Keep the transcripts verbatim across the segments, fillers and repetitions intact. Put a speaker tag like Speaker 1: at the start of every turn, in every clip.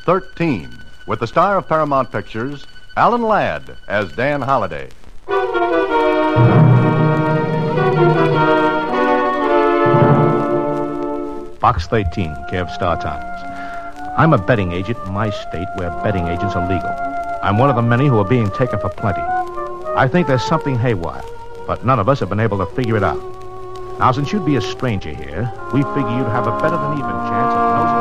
Speaker 1: thirteen, with the star of Paramount Pictures, Alan Ladd, as Dan Holliday.
Speaker 2: Box thirteen, care of Star Times. I'm a betting agent in my state where betting agents are legal. I'm one of the many who are being taken for plenty. I think there's something haywire, but none of us have been able to figure it out. Now, since you'd be a stranger here, we figure you'd have a better than even chance of nosing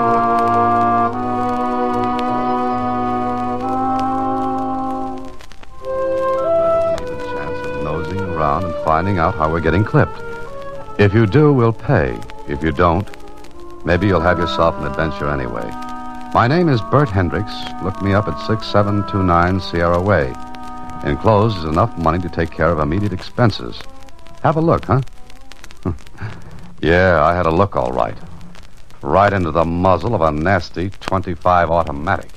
Speaker 3: around. Better than even chance of nosing around and finding out how we're getting clipped. If you do, we'll pay. If you don't, maybe you'll have yourself an adventure anyway. My name is Bert Hendricks. Look me up at six seven two nine Sierra Way. Enclosed is enough money to take care of immediate expenses. Have a look, huh? Yeah, I had a look, all right. Right into the muzzle of a nasty twenty-five automatic.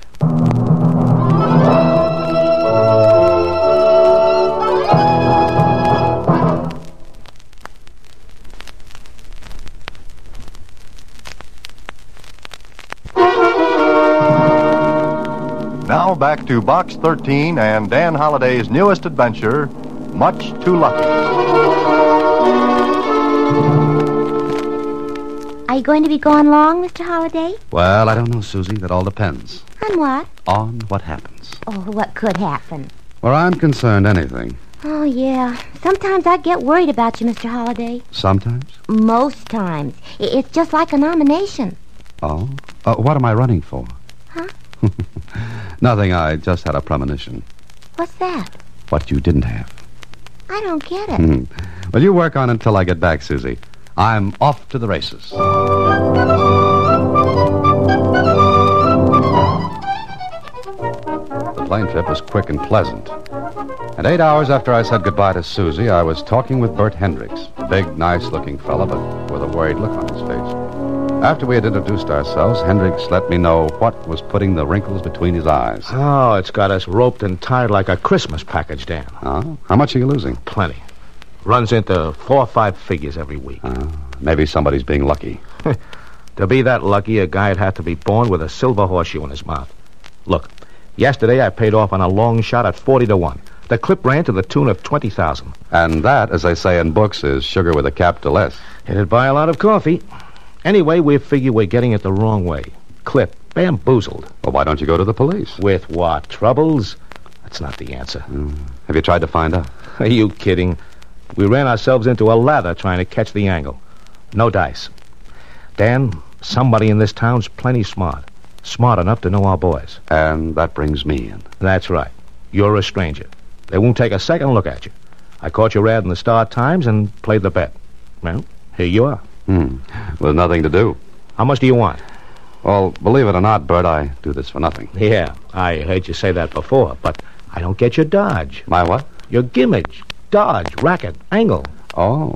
Speaker 1: Now back to Box thirteen and Dan Holliday's newest adventure, Much Too Lucky.
Speaker 4: Are you going to be gone long, Mister Holliday?
Speaker 3: Well, I don't know, Susie. That all depends.
Speaker 4: On what?
Speaker 3: On what happens.
Speaker 4: Oh, what could happen?
Speaker 3: Where I'm concerned, anything.
Speaker 4: Oh, yeah. Sometimes I get worried about you, Mister Holliday.
Speaker 3: Sometimes?
Speaker 4: Most times. I- It's just like a nomination.
Speaker 3: Oh? Uh, what am I running for?
Speaker 4: Huh?
Speaker 3: Nothing. I just had a premonition.
Speaker 4: What's that?
Speaker 3: What you didn't have.
Speaker 4: I don't get it.
Speaker 3: Hmm. Well, you work on it until I get back, Susie. I'm off to the races. The plane trip was quick and pleasant. And eight hours after I said goodbye to Susie, I was talking with Bert Hendricks, a big, nice-looking fella, but with a worried look on his face. After we had introduced ourselves, Hendricks let me know what was putting the wrinkles between his eyes.
Speaker 2: Oh, it's got us roped and tied like a Christmas package, Dan.
Speaker 3: Oh? How much are you losing?
Speaker 2: Plenty. Runs into four or five figures every week.
Speaker 3: Uh, maybe somebody's being lucky.
Speaker 2: To be that lucky, a guy'd have to be born with a silver horseshoe in his mouth. Look, yesterday I paid off on a long shot at forty to one. The clip ran to the tune of twenty thousand.
Speaker 3: And that, as they say in books, is sugar with a capital S.
Speaker 2: It'd buy a lot of coffee. Anyway, we figure we're getting it the wrong way. Clip, bamboozled.
Speaker 3: Well, why don't you go to the police?
Speaker 2: With what? Troubles? That's not the answer.
Speaker 3: Mm. Have you tried to find out?
Speaker 2: Are you kidding? We ran ourselves into a lather trying to catch the angle. No dice. Dan, somebody in this town's plenty smart. Smart enough to know our boys.
Speaker 3: And that brings me in.
Speaker 2: That's right. You're a stranger. They won't take a second look at you. I caught your ad in the Star Times and played the bet. Well, here you are.
Speaker 3: Hmm. With nothing to do.
Speaker 2: How much do you want?
Speaker 3: Well, believe it or not, Bert, I do this for nothing.
Speaker 2: Yeah, I heard you say that before, but I don't get your dodge.
Speaker 3: My what?
Speaker 2: Your gimmage. Dodge, racket, angle.
Speaker 3: Oh.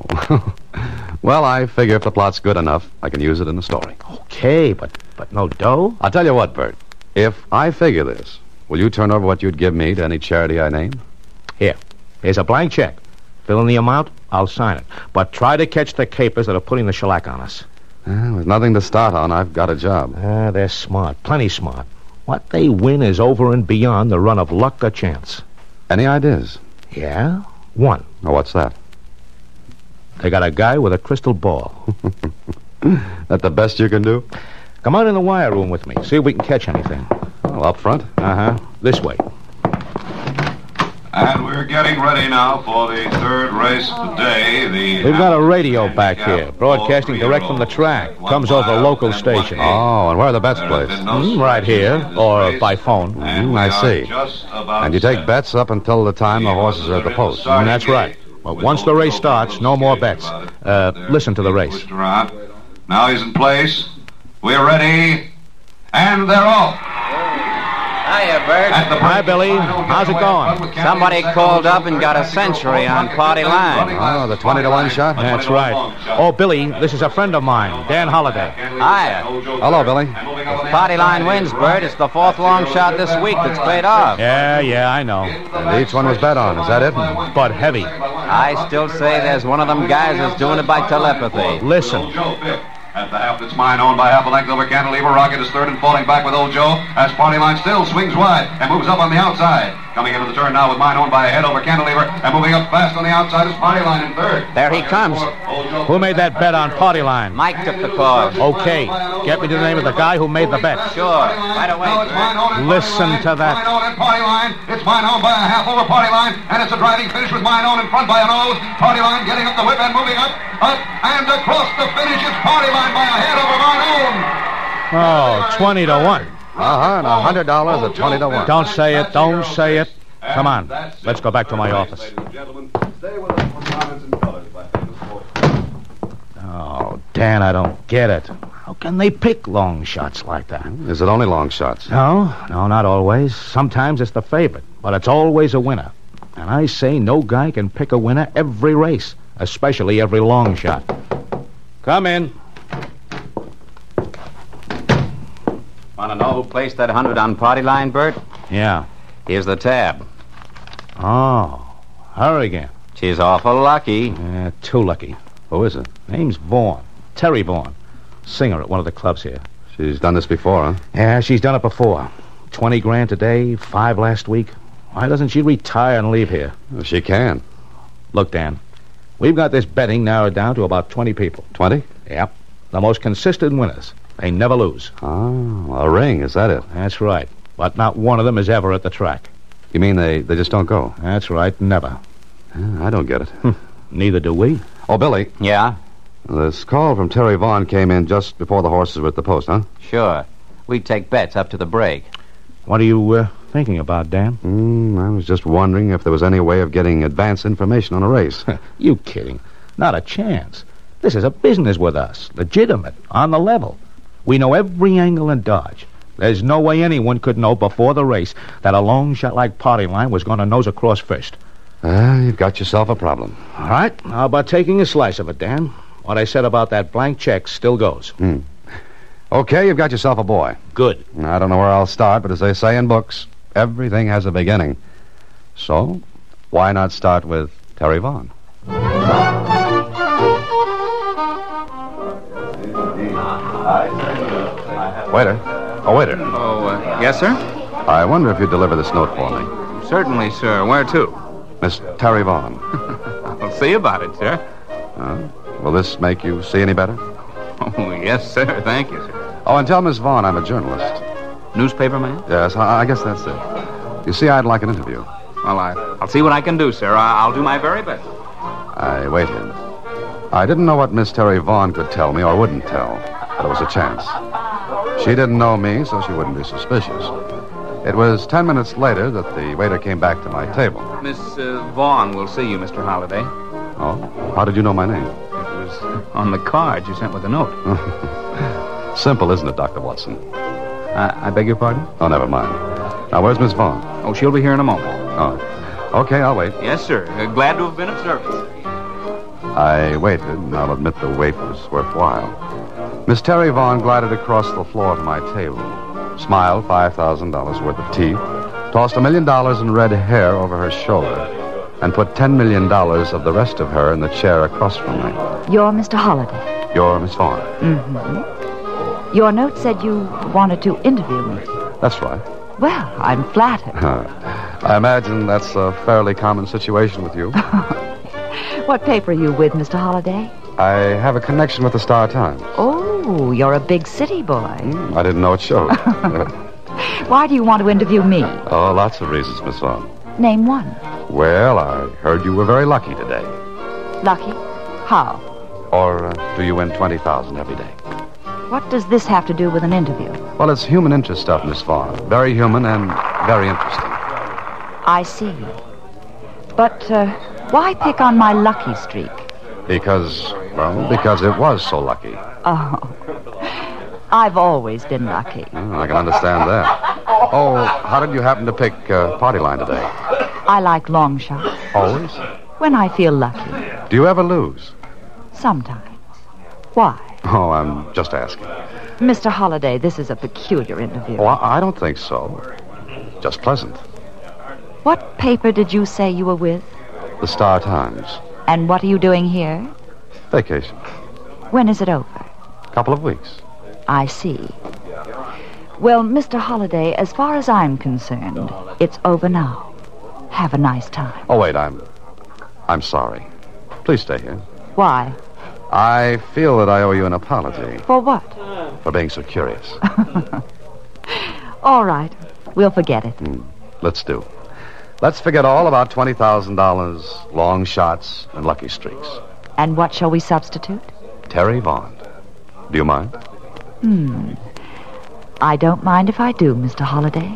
Speaker 3: Well, I figure if the plot's good enough, I can use it in the story.
Speaker 2: Okay, but but no dough?
Speaker 3: I'll tell you what, Bert. If I figure this, will you turn over what you'd give me to any charity I name?
Speaker 2: Here. Here's a blank check. Fill in the amount, I'll sign it. But try to catch the capers that are putting the shellac on us.
Speaker 3: Uh, with nothing to start on, I've got a job.
Speaker 2: Ah, uh, they're smart. Plenty smart. What they win is over and beyond the run of luck or chance.
Speaker 3: Any ideas?
Speaker 2: Yeah? One.
Speaker 3: Oh, what's that?
Speaker 2: They got a guy with a crystal ball.
Speaker 3: That the best you can do?
Speaker 2: Come out in the wire room with me. See if we can catch anything.
Speaker 3: Well, up front?
Speaker 2: Uh-huh. This way.
Speaker 5: And we're getting ready now for the third race of the day. The
Speaker 2: We've got a radio back here, broadcasting direct from the track. Comes over a local station.
Speaker 3: Oh, and where are the bets placed?
Speaker 2: Mm, right here, or by phone.
Speaker 3: Mm, I see. And you take bets up until the time the horses are at the post.
Speaker 2: Mm, that's right. But once the race starts, no more bets. Uh, listen to the race.
Speaker 5: Now he's in place. We're ready. And they're off.
Speaker 6: Hiya, Bert.
Speaker 2: Hi, Billy. How's it going?
Speaker 6: Somebody called up and got a century on Party Line.
Speaker 3: Oh, the twenty to one shot?
Speaker 2: That's right. Oh, Billy, this is a friend of mine, Dan Holliday.
Speaker 6: Hiya.
Speaker 3: Hello, Billy.
Speaker 6: If Party Line wins, Bert, it's the fourth long shot this week that's paid off.
Speaker 2: Yeah, yeah, I know.
Speaker 3: And each one was bet on. Is that it?
Speaker 2: But heavy.
Speaker 6: I still say there's one of them guys that's doing it by telepathy.
Speaker 2: Listen.
Speaker 5: At the half, it's mine, owned by half a length over Cantilever. Rocket is third and falling back with Old Joe as Party Line still swings wide and moves up on the outside. Coming into the turn now with mine, owned by a head over Cantilever and moving up fast on the outside is Party Line in third.
Speaker 6: There he comes.
Speaker 2: Who made that bet on Party Line?
Speaker 6: Mike took the call.
Speaker 2: Okay. Get me the name of the guy who made the bet.
Speaker 6: Sure. Right away.
Speaker 2: Listen to that.
Speaker 5: Mine owned and Party Line. It's mine owned by a half over Party Line, and it's a driving finish with mine owned in front by a nose. Party Line getting up the whip and moving up, up, and across the finish. It's Party Line by a head over mine owned.
Speaker 2: Oh, twenty to one.
Speaker 3: Uh-huh, and a hundred dollars at twenty to one.
Speaker 2: Don't say it. Don't say it. Come on. Let's go back to my office. Oh, Dan, I don't get it. How can they pick long shots like that?
Speaker 3: Is it only long shots?
Speaker 2: No, no, not always. Sometimes it's the favorite, but it's always a winner. And I say no guy can pick a winner every race, especially every long shot. Come in.
Speaker 6: Want to know who placed that hundred on Party Line, Bert?
Speaker 2: Yeah.
Speaker 6: Here's the tab.
Speaker 2: Oh, her again.
Speaker 6: She's awful lucky.
Speaker 2: Yeah, too lucky.
Speaker 3: Who is it?
Speaker 2: Name's Vaughn. Terry Vaughn. Singer at one of the clubs here.
Speaker 3: She's done this before, huh?
Speaker 2: Yeah, she's done it before. Twenty grand today, five last week. Why doesn't she retire and leave here?
Speaker 3: Well, she can.
Speaker 2: Look, Dan, we've got this betting narrowed down to about twenty people.
Speaker 3: Twenty?
Speaker 2: Yep. The most consistent winners. They never lose.
Speaker 3: Oh, a ring, is that it?
Speaker 2: That's right. But not one of them is ever at the track.
Speaker 3: You mean they, they just don't go?
Speaker 2: That's right, never.
Speaker 3: Yeah, I don't get it.
Speaker 2: Neither do we.
Speaker 3: Oh, Billy.
Speaker 6: Yeah?
Speaker 3: This call from Terry Vaughn came in just before the horses were at the post, huh?
Speaker 6: Sure. We take bets up to the break.
Speaker 2: What are you uh, thinking about, Dan?
Speaker 3: Mm, I was just wondering if there was any way of getting advance information on a race.
Speaker 2: You kidding? Not a chance. This is a business with us. Legitimate. On the level. We know every angle and dodge. There's no way anyone could know before the race that a long shot like Party Line was going to nose across first.
Speaker 3: Ah, you've got yourself a problem.
Speaker 2: All right. How about taking a slice of it, Dan? What I said about that blank check still goes.
Speaker 3: Hmm. Okay, you've got yourself a boy.
Speaker 2: Good.
Speaker 3: I don't know where I'll start, but as they say in books, everything has a beginning. So, why not start with Terry Vaughn? Waiter. Oh, waiter.
Speaker 7: Oh, uh, yes, sir?
Speaker 3: I wonder if you'd deliver this note for me.
Speaker 7: Certainly, sir. Where to?
Speaker 3: Miss Terry Vaughn.
Speaker 7: I'll see about it, sir.
Speaker 3: Uh, will this make you see any better?
Speaker 7: Oh, yes, sir. Thank you, sir.
Speaker 3: Oh, and tell Miss Vaughn I'm a journalist.
Speaker 7: Newspaper man?
Speaker 3: Yes, I, I guess that's it. You see, I'd like an interview.
Speaker 7: Well, I, I'll see what I can do, sir. I, I'll do my very best.
Speaker 3: I waited. I didn't know what Miss Terry Vaughn could tell me or wouldn't tell, but it was a chance. She didn't know me, so she wouldn't be suspicious. It was ten minutes later that the waiter came back to my table.
Speaker 7: Miss uh, Vaughn will see you, Mister Holliday.
Speaker 3: Oh? How did you know my name?
Speaker 7: It was on the card you sent with the note.
Speaker 3: Simple, isn't it, Doctor Watson?
Speaker 7: Uh, I beg your pardon?
Speaker 3: Oh, never mind. Now, where's Miss Vaughn?
Speaker 7: Oh, she'll be here in a moment.
Speaker 3: Oh. Okay, I'll wait.
Speaker 7: Yes, sir. Uh, glad to have been of service.
Speaker 3: I waited, and I'll admit the wait was worthwhile. Miss Terry Vaughn glided across the floor to my table, smiled five thousand dollars worth of teeth, tossed a million dollars in red hair over her shoulder, and put ten million dollars of the rest of her in the chair across from me.
Speaker 8: You're Mister Holliday.
Speaker 3: You're Miss Vaughn.
Speaker 8: Mm-hmm. Your note said you wanted to interview me.
Speaker 3: That's right.
Speaker 8: Well, I'm flattered.
Speaker 3: I imagine that's a fairly common situation with you.
Speaker 8: What paper are you with, Mister Holliday?
Speaker 3: I have a connection with the Star Times.
Speaker 8: Oh, you're a big city boy.
Speaker 3: Mm, I didn't know it showed.
Speaker 8: Why do you want to interview me?
Speaker 3: Oh, lots of reasons, Miss Vaughn.
Speaker 8: Name one.
Speaker 3: Well, I heard you were very lucky today.
Speaker 8: Lucky? How?
Speaker 3: Or uh, do you win twenty thousand every day?
Speaker 8: What does this have to do with an interview?
Speaker 3: Well, it's human interest stuff, Miss Vaughn. Very human and very interesting.
Speaker 8: I see. But uh, why pick on my lucky streak?
Speaker 3: Because, well, because it was so lucky.
Speaker 8: Oh, I've always been lucky.
Speaker 3: Oh, I can understand that. Oh, how did you happen to pick uh, Party Line today?
Speaker 8: I like long shots.
Speaker 3: Always?
Speaker 8: When I feel lucky.
Speaker 3: Do you ever lose?
Speaker 8: Sometimes. Why?
Speaker 3: Oh, I'm just asking.
Speaker 8: Mister Holliday, this is a peculiar interview.
Speaker 3: Oh, I I don't think so. Just pleasant.
Speaker 8: What paper did you say you were with?
Speaker 3: The Star Times.
Speaker 8: And what are you doing here?
Speaker 3: Vacation.
Speaker 8: When is it over?
Speaker 3: couple of weeks.
Speaker 8: I see. Well, Mister Holliday, as far as I'm concerned, it's over now. Have a nice time.
Speaker 3: Oh, wait, I'm... I'm sorry. Please stay here.
Speaker 8: Why?
Speaker 3: I feel that I owe you an apology
Speaker 8: For what?
Speaker 3: for being so curious.
Speaker 8: All right. We'll forget it.
Speaker 3: Mm, let's do. Let's forget all about twenty thousand dollars, long shots, and lucky streaks.
Speaker 8: And what shall we substitute?
Speaker 3: Terry Vaughn. Do you mind?
Speaker 8: Hmm. I don't mind if I do, Mister Holliday.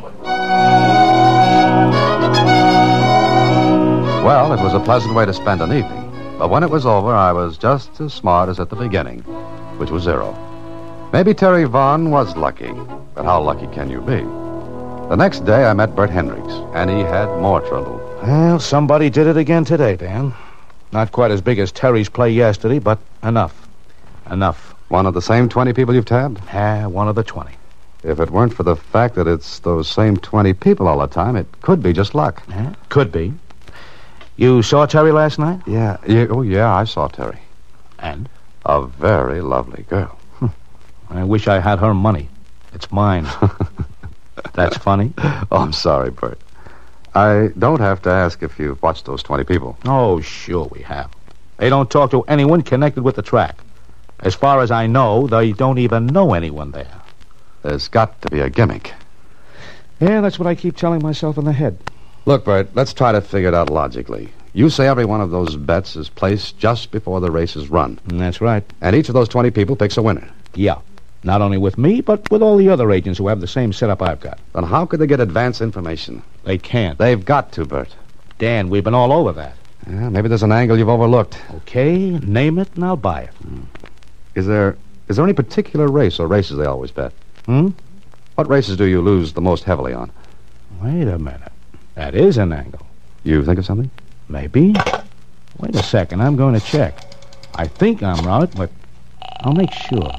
Speaker 3: Well, it was a pleasant way to spend an evening. But when it was over, I was just as smart as at the beginning, which was zero. Maybe Terry Vaughn was lucky, but how lucky can you be? The next day, I met Bert Hendricks, and he had more trouble.
Speaker 2: Well, somebody did it again today, Dan. Not quite as big as Terry's play yesterday, but enough. Enough.
Speaker 3: One of the same twenty people you've tabbed?
Speaker 2: Ah, one of the twenty.
Speaker 3: If it weren't for the fact that it's those same twenty people all the time, it could be just luck.
Speaker 2: Yeah, could be. You saw Terry last night?
Speaker 3: Yeah, yeah. Oh, yeah, I saw Terry.
Speaker 2: And?
Speaker 3: A very lovely girl.
Speaker 2: I wish I had her money. It's mine. That's funny.
Speaker 3: Oh, I'm sorry, Bert. I don't have to ask if you've watched those twenty people.
Speaker 2: Oh, sure we have. They don't talk to anyone connected with the track. As far as I know, they don't even know anyone there.
Speaker 3: There's got to be a gimmick.
Speaker 2: Yeah, that's what I keep telling myself in the head.
Speaker 3: Look, Bert, let's try to figure it out logically. You say every one of those bets is placed just before the race is run.
Speaker 2: And that's right.
Speaker 3: And each of those twenty people picks a winner.
Speaker 2: Yeah. Not only with me, but with all the other agents who have the same setup I've got.
Speaker 3: Then how could they get advance information?
Speaker 2: They can't.
Speaker 3: They've got to, Bert.
Speaker 2: Dan, we've been all over that.
Speaker 3: Yeah, maybe there's an angle you've overlooked.
Speaker 2: Okay, name it and I'll buy it.
Speaker 3: Hmm. Is there is there any particular race or races they always bet?
Speaker 2: Hmm?
Speaker 3: What races do you lose the most heavily on?
Speaker 2: Wait a minute. That is an angle.
Speaker 3: You think of something?
Speaker 2: Maybe. Wait a second. I'm going to check. I think I'm right, but I'll make sure.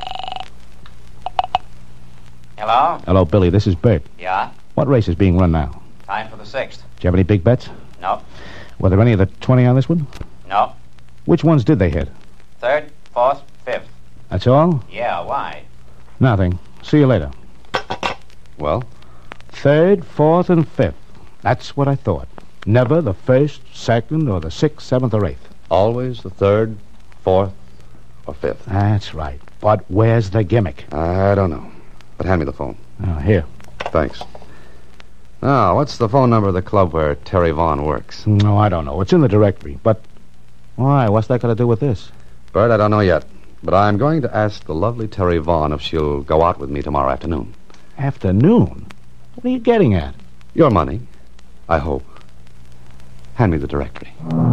Speaker 6: Hello?
Speaker 2: Hello, Billy. This is Bert.
Speaker 6: Yeah?
Speaker 2: What race is being run now?
Speaker 6: Time for the sixth.
Speaker 2: Do you have any big bets?
Speaker 6: No.
Speaker 2: Were there any of the twenty on this one?
Speaker 6: No.
Speaker 2: Which ones did they hit?
Speaker 6: Third, fourth, fifth.
Speaker 2: That's all?
Speaker 6: Yeah, why?
Speaker 2: Nothing. See you later.
Speaker 3: Well?
Speaker 2: Third, fourth, and fifth. That's what I thought. Never the first, second, or the sixth, seventh, or eighth.
Speaker 3: Always the third, fourth, or fifth.
Speaker 2: That's right. But where's the gimmick?
Speaker 3: I don't know. But hand me the phone.
Speaker 2: Oh, here.
Speaker 3: Thanks. Now, what's the phone number of the club where Terry Vaughn works?
Speaker 2: No, I don't know. It's in the directory. But why? What's that got to do with this?
Speaker 3: Bert, I don't know yet. But I'm going to ask the lovely Terry Vaughn if she'll go out with me tomorrow afternoon.
Speaker 2: Afternoon? What are you getting at?
Speaker 3: Your money, I hope. Hand me the directory.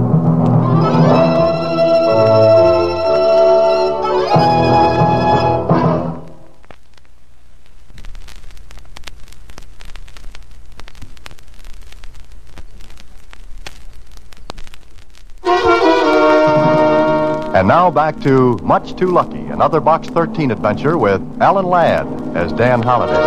Speaker 1: And now back to Much Too Lucky, another Box thirteen adventure with Alan Ladd as Dan Holliday.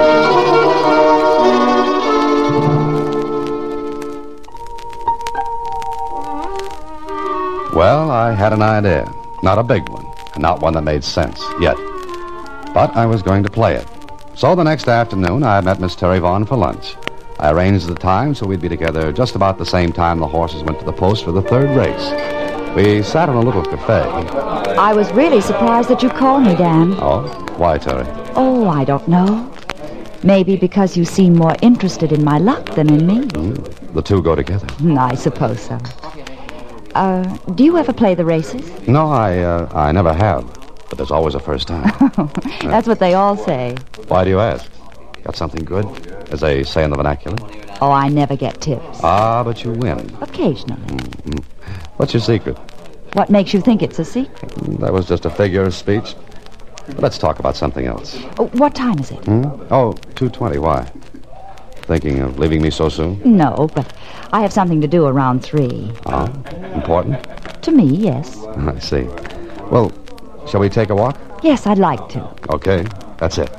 Speaker 3: Well, I had an idea. Not a big one, and not one that made sense, yet. But I was going to play it. So the next afternoon, I met Miss Terry Vaughn for lunch. I arranged the time so we'd be together just about the same time the horses went to the post for the third race. We sat in a little cafe.
Speaker 8: I was really surprised that you called me, Dan.
Speaker 3: Oh? Why, Terry?
Speaker 8: Oh, I don't know. Maybe because you seem more interested in my luck than in me.
Speaker 3: Mm, the two go together.
Speaker 8: I suppose so. Uh, do you ever play the races?
Speaker 3: No, I, uh, I never have. But there's always a first time.
Speaker 8: That's what they all say.
Speaker 3: Why do you ask? Got something good, as they say in the vernacular?
Speaker 8: Oh, I never get tips.
Speaker 3: Ah, but you win.
Speaker 8: Occasionally.
Speaker 3: Mm-hmm. What's your secret?
Speaker 8: What makes you think it's a secret?
Speaker 3: That was just a figure of speech. But let's talk about something else.
Speaker 8: Oh, what time is it?
Speaker 3: Hmm? Oh, two twenty. Why? Thinking of leaving me so soon?
Speaker 8: No, but I have something to do around three.
Speaker 3: Ah, important?
Speaker 8: To me, yes.
Speaker 3: I see. Well, shall we take a walk?
Speaker 8: Yes, I'd like to.
Speaker 3: Okay, that's it.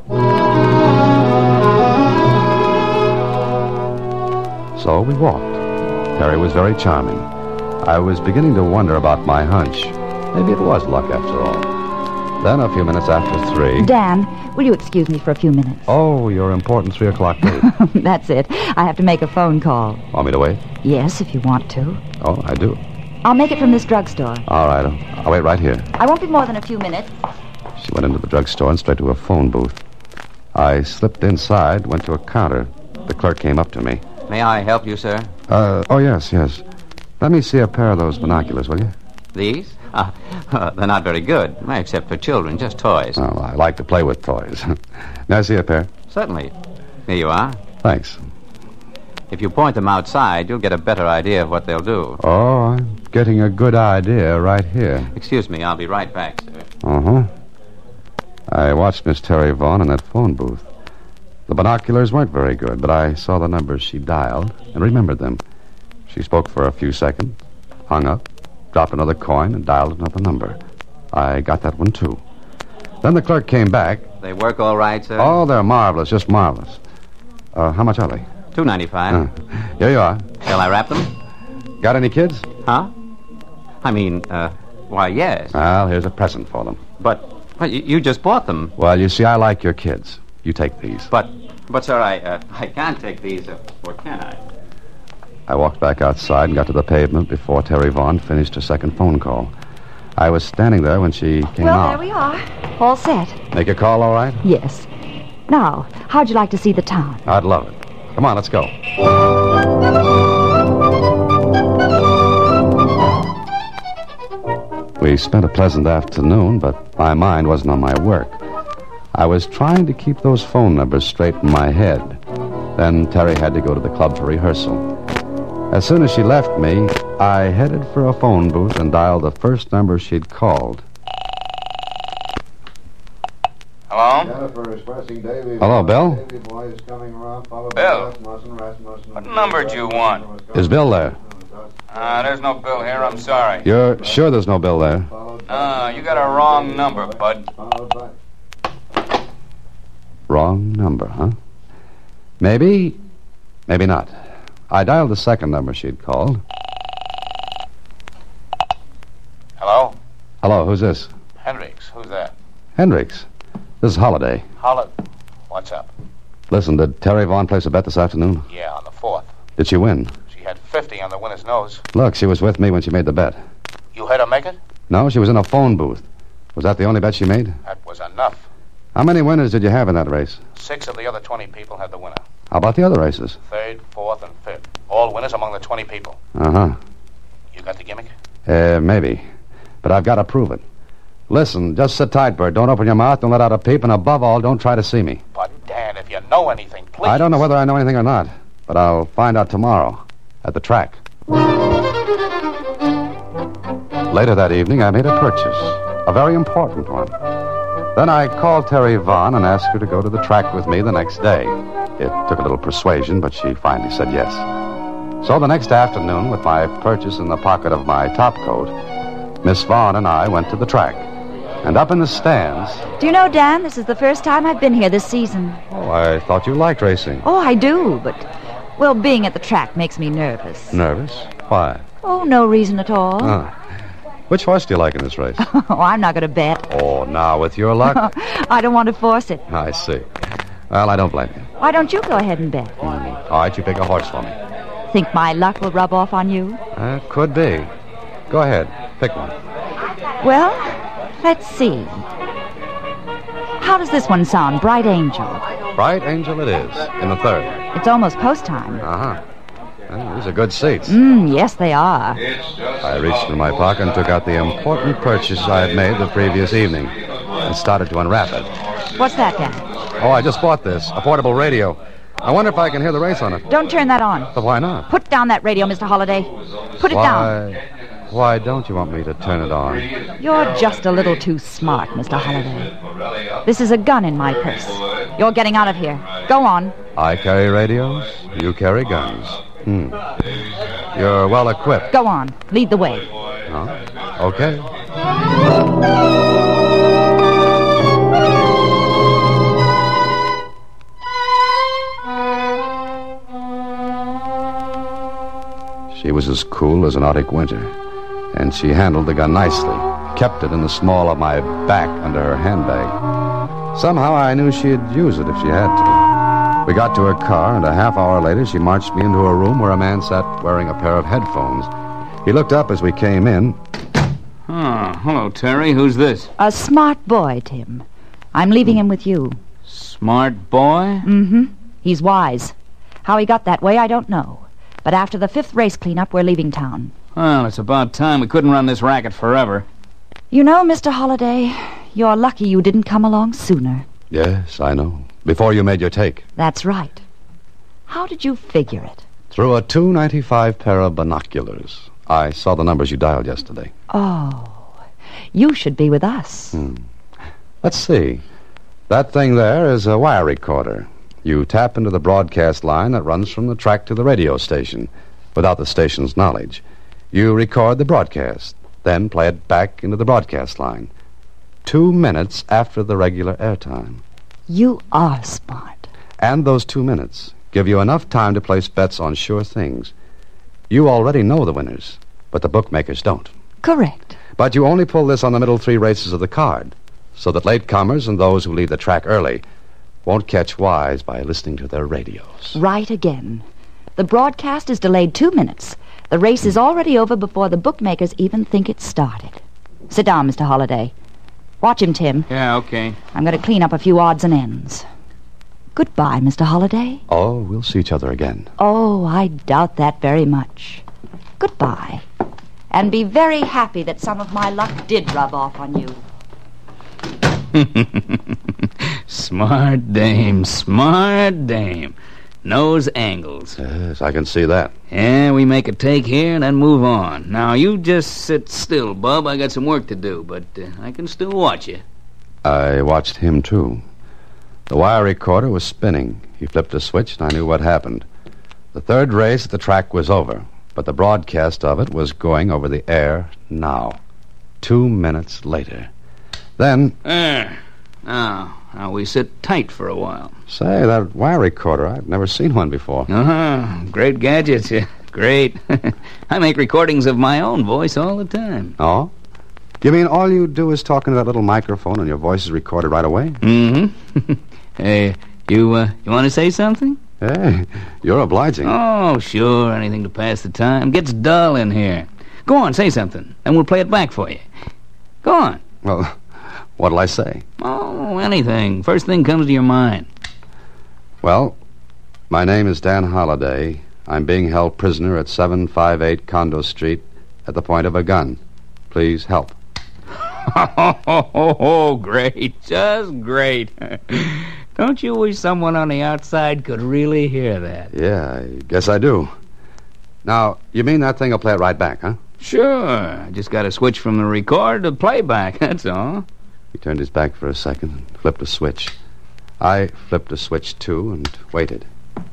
Speaker 3: So we walked. Terry was very charming. I was beginning to wonder about my hunch. Maybe it was luck after all. Then a few minutes after three.
Speaker 8: Dan, will you excuse me for a few minutes?
Speaker 3: Oh, your important three o'clock date.
Speaker 8: That's it. I have to make a phone call.
Speaker 3: Want me to wait?
Speaker 8: Yes, if you want to.
Speaker 3: Oh, I do.
Speaker 8: I'll make it from this drugstore.
Speaker 3: All right. I'll, I'll wait right here.
Speaker 8: I won't be more than a few minutes.
Speaker 3: She went into the drugstore and straight to a phone booth. I slipped inside, went to a counter. The clerk came up to me.
Speaker 6: May I help you, sir?
Speaker 3: Uh, oh, yes, yes. Let me see a pair of those binoculars, will you?
Speaker 6: These? Uh, uh, they're not very good, except for children, just toys.
Speaker 3: Oh, I like to play with toys. May I see a pair?
Speaker 6: Certainly. Here you are.
Speaker 3: Thanks.
Speaker 6: If you point them outside, you'll get a better idea of what they'll do.
Speaker 3: Oh, I'm getting a good idea right here.
Speaker 6: Excuse me, I'll be right back, sir.
Speaker 3: Uh-huh. I watched Miss Terry Vaughn in that phone booth. The binoculars weren't very good, but I saw the numbers she dialed and remembered them. She spoke for a few seconds, hung up, dropped another coin, and dialed another number. I got that one, too. Then the clerk came back.
Speaker 6: They work all right, sir?
Speaker 3: Oh, they're marvelous, just marvelous. Uh, how much are they?
Speaker 6: two ninety-five.
Speaker 3: Uh, here you are.
Speaker 6: Shall I wrap them?
Speaker 3: Got any kids?
Speaker 6: Huh? I mean, uh, why, yes.
Speaker 3: Well, here's a present for them.
Speaker 6: But, but you, you just bought them.
Speaker 3: Well, you see, I like your kids. You take these.
Speaker 6: But, but, sir, I, uh, I can't take these, uh, or can I?
Speaker 3: I walked back outside and got to the pavement before Terry Vaughn finished her second phone call. I was standing there when she came
Speaker 8: well,
Speaker 3: out.
Speaker 8: Well, there we are. All set.
Speaker 3: Make your call all right?
Speaker 8: Yes. Now, how'd you like to see the town?
Speaker 3: I'd love it. Come on, let's go. We spent a pleasant afternoon, but my mind wasn't on my work. I was trying to keep those phone numbers straight in my head. Then Terry had to go to the club for rehearsal. As soon as she left me, I headed for a phone booth and dialed the first number she'd called.
Speaker 9: Hello?
Speaker 3: Hello, Bill?
Speaker 9: Bill? What number do you want?
Speaker 3: Is Bill there?
Speaker 9: Uh, there's no Bill here, I'm sorry.
Speaker 3: You're sure there's no Bill there?
Speaker 9: Uh, you got a wrong number, bud.
Speaker 3: Wrong number, huh? Maybe, maybe not. I dialed the second number she'd called.
Speaker 9: Hello?
Speaker 3: Hello, who's this?
Speaker 9: Hendricks, who's that?
Speaker 3: Hendricks. This is Holiday.
Speaker 9: Holiday. What's up?
Speaker 3: Listen, did Terry Vaughn place a bet this afternoon?
Speaker 9: Yeah, on the fourth.
Speaker 3: Did she win?
Speaker 9: She had fifty on the winner's nose.
Speaker 3: Look, she was with me when she made the bet.
Speaker 9: You had her make it?
Speaker 3: No, she was in a phone booth. Was that the only bet she made?
Speaker 9: That was enough.
Speaker 3: How many winners did you have in that race?
Speaker 9: Six of the other twenty people had the winner.
Speaker 3: How about the other races?
Speaker 9: Third, fourth, and fifth. All winners among the twenty people.
Speaker 3: Uh-huh.
Speaker 9: You got the gimmick?
Speaker 3: Uh, maybe. But I've got to prove it. Listen, just sit tight, Bert. Don't open your mouth, don't let out a peep, and above all, don't try to see me.
Speaker 9: But, Dan, if you know anything, please...
Speaker 3: I don't know whether I know anything or not, but I'll find out tomorrow at the track. Later that evening, I made a purchase, a very important one. Then I called Terry Vaughn and asked her to go to the track with me the next day. It took a little persuasion, but she finally said yes. So the next afternoon, with my purchase in the pocket of my topcoat, Miss Vaughn and I went to the track. And up in the stands...
Speaker 8: Do you know, Dan, this is the first time I've been here this season.
Speaker 3: Oh, I thought you liked racing.
Speaker 8: Oh, I do, but, well, being at the track makes me nervous.
Speaker 3: Nervous? Why?
Speaker 8: Oh, no reason at all.
Speaker 3: Oh. Which horse do you like in this race?
Speaker 8: Oh, I'm not going to bet.
Speaker 3: Oh, now, with your luck?
Speaker 8: I don't want to force it.
Speaker 3: I see. Well, I don't blame you.
Speaker 8: Why don't you go ahead and bet?
Speaker 3: Mm. All right, you pick a horse for me.
Speaker 8: Think my luck will rub off on you?
Speaker 3: Uh, could be. Go ahead. Pick one.
Speaker 8: Well, let's see. How does this one sound? Bright Angel.
Speaker 3: Bright Angel it is, in the third.
Speaker 8: It's almost post time.
Speaker 3: Uh-huh. Well, these are good seats.
Speaker 8: Mm, yes, they are.
Speaker 3: I reached in my pocket and took out the important purchase I had made the previous evening and started to unwrap it.
Speaker 8: What's that, Dan?
Speaker 3: Oh, I just bought this, a portable radio. I wonder if I can hear the race on it.
Speaker 8: Don't turn that on.
Speaker 3: But why not?
Speaker 8: Put down that radio, Mister Holliday. Put it
Speaker 3: why,
Speaker 8: down.
Speaker 3: Why don't you want me to turn it on?
Speaker 8: You're just a little too smart, Mister Holliday. This is a gun in my purse. You're getting out of here. Go on.
Speaker 3: I carry radios. You carry guns. Hmm. You're well equipped.
Speaker 8: Go on. Lead the way.
Speaker 3: Oh, okay. She was as cool as an Arctic winter, and she handled the gun nicely. kept it in the small of my back under her handbag. Somehow I knew she'd use it if she had to. We got to her car, and a half hour later she marched me into a room where a man sat wearing a pair of headphones. He looked up as we came in.
Speaker 7: Oh, hello, Terry. Who's this?
Speaker 8: A smart boy, Tim. I'm leaving him with you.
Speaker 7: Smart boy?
Speaker 8: Mm-hmm. He's wise. How he got that way, I don't know. But after the fifth race cleanup, we're leaving town.
Speaker 7: Well, it's about time. We couldn't run this racket forever.
Speaker 8: You know, Mister Holliday, you're lucky you didn't come along sooner.
Speaker 3: Yes, I know. Before you made your take.
Speaker 8: That's right. How did you figure it?
Speaker 3: Through a two ninety-five pair of binoculars. I saw the numbers you dialed yesterday.
Speaker 8: Oh, you should be with us.
Speaker 3: Hmm. Let's see. That thing there is a wire recorder. You tap into the broadcast line that runs from the track to the radio station, without the station's knowledge. You record the broadcast, then play it back into the broadcast line. Two minutes after the regular airtime.
Speaker 8: You are smart.
Speaker 3: And those two minutes give you enough time to place bets on sure things. You already know the winners, but the bookmakers don't.
Speaker 8: Correct.
Speaker 3: But you only pull this on the middle three races of the card, so that latecomers and those who leave the track early won't catch wise by listening to their radios.
Speaker 8: Right again. The broadcast is delayed two minutes. The race is already over before the bookmakers even think it started. Sit down, Mister Holliday. Watch him, Tim.
Speaker 7: Yeah, okay.
Speaker 8: I'm going to clean up a few odds and ends. Goodbye, Mister Holliday.
Speaker 3: Oh, we'll see each other again.
Speaker 8: Oh, I doubt that very much. Goodbye. And be very happy that some of my luck did rub off on you.
Speaker 7: Smart dame, smart dame. Knows angles.
Speaker 3: Yes, I can see that.
Speaker 7: Yeah, we make a take here and then move on. Now, you just sit still, Bub. I got some work to do, but uh, I can still watch you.
Speaker 3: I watched him, too. The wire recorder was spinning. He flipped a switch, and I knew what happened. The third race at the track was over, but the broadcast of it was going over the air now. Two minutes later. Then...
Speaker 7: There. Now, now we sit tight for a while.
Speaker 3: Say, that wire recorder, I've never seen one before.
Speaker 7: Uh-huh. Great gadgets. Yeah. Great. I make recordings of my own voice all the time.
Speaker 3: Oh? You mean all you do is talk into that little microphone and your voice is recorded right away?
Speaker 7: Mm-hmm. Hey, you, uh, you want to say something?
Speaker 3: Hey, you're obliging.
Speaker 7: Oh, sure. Anything to pass the time. Gets dull in here. Go on, say something, and we'll play it back for you. Go on.
Speaker 3: Well, what'll I say?
Speaker 7: Oh, anything. First thing comes to your mind.
Speaker 3: Well, my name is Dan Holliday. I'm being held prisoner at seven five eight Condo Street at the point of a gun. Please help.
Speaker 7: Oh, oh, oh, oh, great. Just great. Don't you wish someone on the outside could really hear that?
Speaker 3: Yeah, I guess I do. Now, you mean that thing will play it right back, huh?
Speaker 7: Sure. I just got to switch from the record to playback, that's all.
Speaker 3: He turned his back for a second and flipped a switch. I flipped a switch, too, and waited.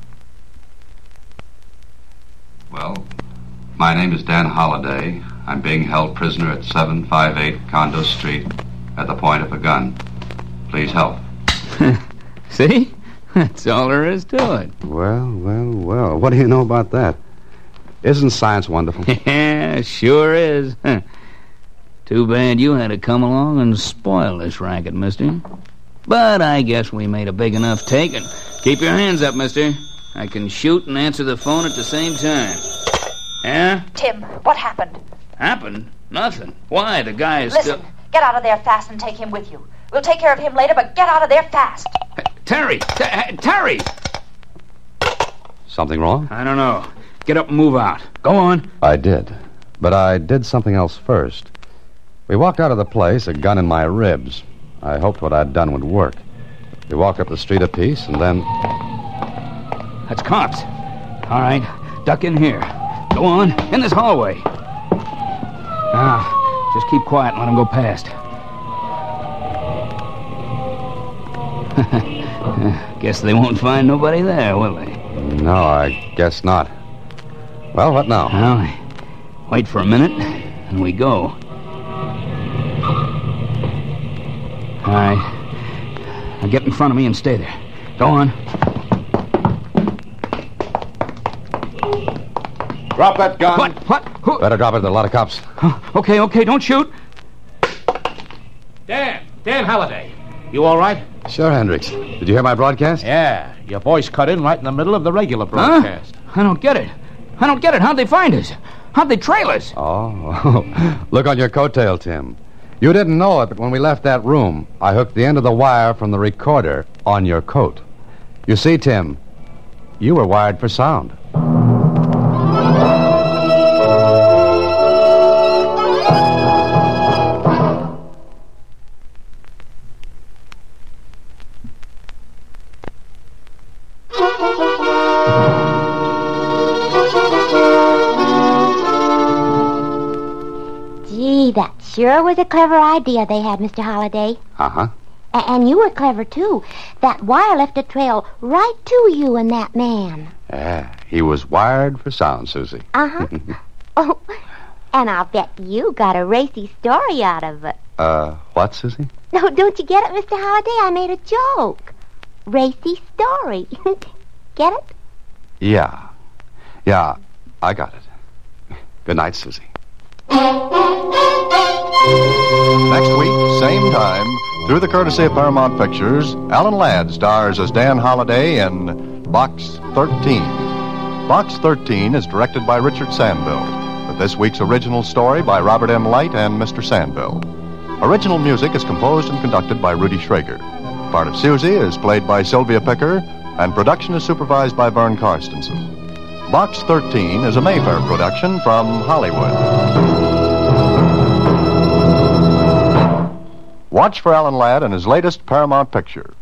Speaker 3: Well, my name is Dan Holliday. I'm being held prisoner at seven five eight Condo Street at the point of a gun. Please help.
Speaker 7: See? That's all there is to it.
Speaker 3: Well, well, well. What do you know about that? Isn't science wonderful?
Speaker 7: Yeah, sure is. Too bad you had to come along and spoil this racket, mister. But I guess we made a big enough take, and keep your hands up, mister. I can shoot and answer the phone at the same time. Yeah?
Speaker 8: Tim, what happened?
Speaker 7: Happened? Nothing. Why? The guy is
Speaker 8: Listen,
Speaker 7: still...
Speaker 8: get out of there fast and take him with you. We'll take care of him later, but get out of there fast.
Speaker 7: Uh, Terry! T- Terry!
Speaker 3: Something wrong?
Speaker 7: I don't know. Get up and move out. Go on.
Speaker 3: I did. But I did something else first. We walked out of the place, a gun in my ribs. I hoped what I'd done would work. We walked up the street a piece, and then...
Speaker 7: That's cops. All right, duck in here. Go on, in this hallway. Now, just keep quiet and let them go past. Guess they won't find nobody there, will they?
Speaker 3: No, I guess not. Well, what now?
Speaker 7: Well, wait for a minute, and we go. All right. Now get in front of me and stay there. Go on.
Speaker 3: Drop that gun.
Speaker 7: What? What? Who?
Speaker 3: Better drop it. There are a lot of cops.
Speaker 7: Oh, okay, okay, don't shoot.
Speaker 2: Dan! Dan Halliday. You all right?
Speaker 3: Sure, Hendricks. Did you hear my broadcast?
Speaker 2: Yeah. Your voice cut in right in the middle of the regular broadcast.
Speaker 7: Huh? I don't get it. I don't get it. How'd they find us? How'd they trail us?
Speaker 3: Oh, look on your coattail, Tim. You didn't know it, but when we left that room, I hooked the end of the wire from the recorder on your coat. You see, Tim, you were wired for sound.
Speaker 4: Gee, that sure was a clever idea they had, Mister Holliday.
Speaker 3: Uh-huh.
Speaker 4: A- and you were clever, too. That wire left a trail right to you and that man.
Speaker 3: Yeah, he was wired for sound, Susie.
Speaker 4: Uh-huh. Oh, and I'll bet you got a racy story out of it.
Speaker 3: Uh, what, Susie?
Speaker 4: No, don't you get it, Mister Holliday? I made a joke. Racy story. Get it?
Speaker 3: Yeah. Yeah, I got it. Good night, Susie.
Speaker 1: Next week, same time, through the courtesy of Paramount Pictures, Alan Ladd stars as Dan Holliday in Box thirteen. Box thirteen is directed by Richard Sandville, with this week's original story by Robert M. Light and Mister Sandville. Original music is composed and conducted by Rudy Schrager. Part of Susie is played by Sylvia Picker, and production is supervised by Vern Karstensen. Box thirteen is a Mayfair production from Hollywood. Watch for Alan Ladd in his latest Paramount picture.